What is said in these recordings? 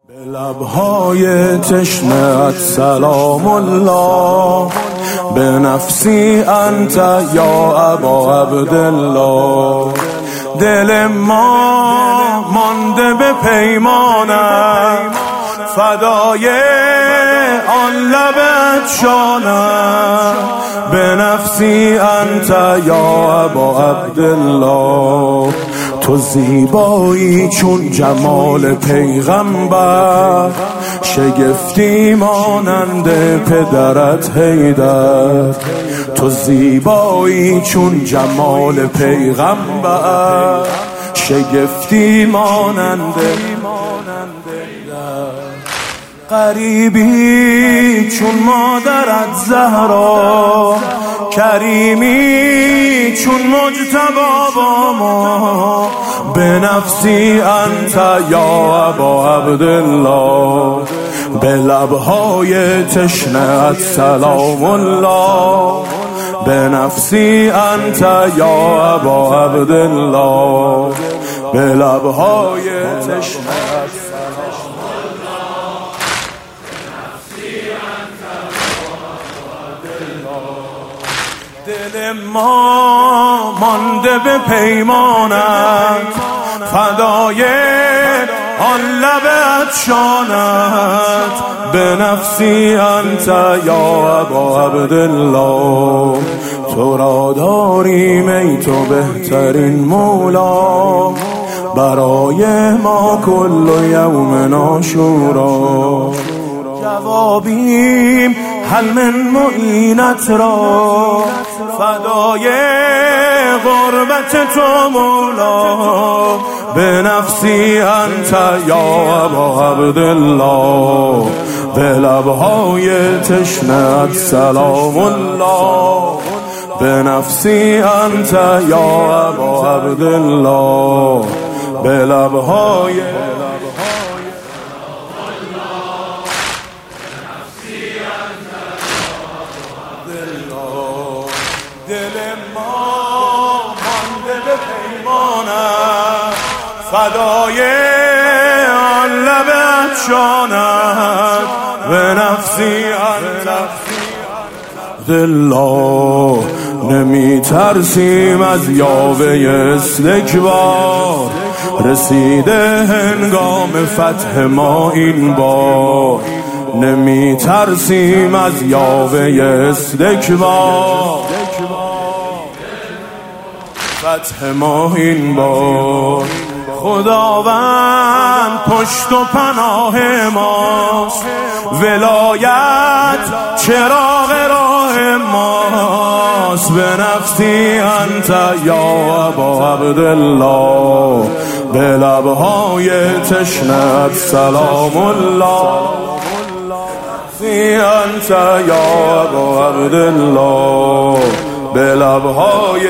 به لبهای تشنه‌ات سلام الله، به نفسی انت یا ابا عبدالله. دل ما مانده به پیمانت، فدای آن لبت شانم. به نفسی انت یا ابا عبدالله. تو زیبایی چون جمال پیغمبر، شگفتی مانند پدرت حیدر. تو زیبایی چون جمال پیغمبر، شگفتی مانند غریبی چون مادرت زهرا، کریمی چون مجتبی با ما. به نفسی انت یا ابا عبدالله، به لبهای تشنه‌ات سلام الله. به نفسی انت یا ابا عبدالله، به لبهای تشنه‌ات سلام الله. دل ما مانده به پیمانت، فدای آن لبت شانت. به نفسی انت یا ابا عبدالله. تو را داریم ای تو بهترین مولا، برای ما کل یوم عاشورا. جوابیم هل من معینت را، فدای غربت تو مولا. به نفسی انت یا ابا عبدالله، به لبهای تشنه‌ات سلام الله. به نفسی انت یا ابا عبدالله، به لبهای دل ما مانده به پیمانت، فدای آن لبت شانت. به نفسی انت الله. نمی ترسیم از یاوه استکبار، رسیده هنگام فتح ما این بار. نمی ترسیم از یاوه استکبار، فتح ما این بار. خداوند پشت و پناه ماست، ولایت چراغ راه ماست. به نفسی انت یا ابا عبدالله، به لبهای تشنه‌ات سلام الله. نفسی انت یا ابا عبدالله، به لبهای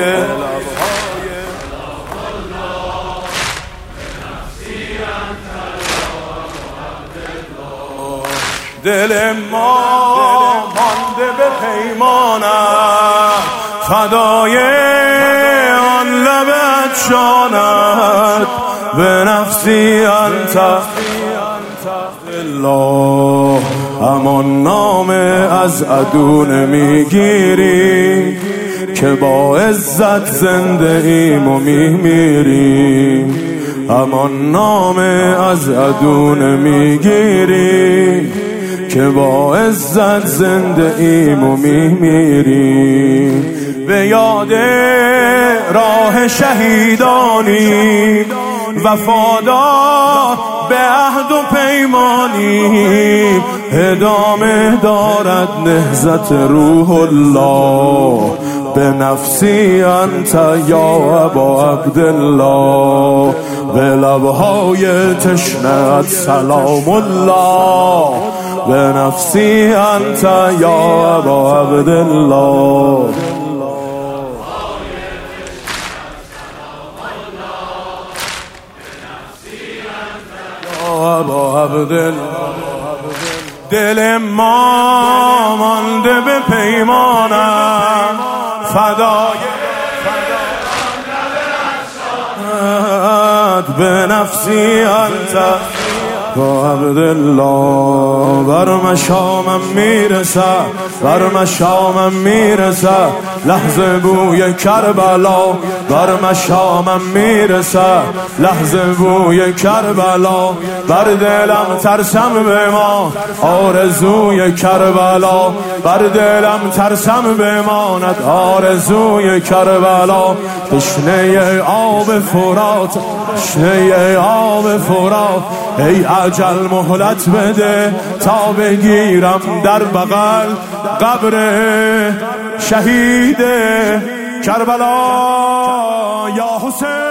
دل ما مانده به پیمانت، فدای آن لبت شانت. به نفسی انت الله. همان نام از عدو نمیگیری، که با عزت زنده ایم و میمیریم. همان نام از عدو نمیگیری، که با عزت زنده ایم و میمیریم. به یاد راه شهیدانی، وفادار به عهد و پیمانی. ادامه دارد نهضت روح الله. به نفسی انت یا ابا عبدالله، به لبهای تشنه‌ات سلام الله. به نفسی انت یا ابا عبدالله، یا ابا عبدالله. دل ما مانده به پیمانت، فدای به نفسی انت با عبدالله بر مشامم میرسه، بر مشامم میرسه لحظه بوی کربلا، بر مشامم میرسه لحظه بوی کربلا، بر دلم ترسم بمان آرزوی کربلا، بر دلم ترسم بماند آرزوی کربلا. تشنه آب فرات، تشنه آب فرات، ای اجل مهلت بده تا بگیرم در بغل قبر شهید کربلا. یا حسین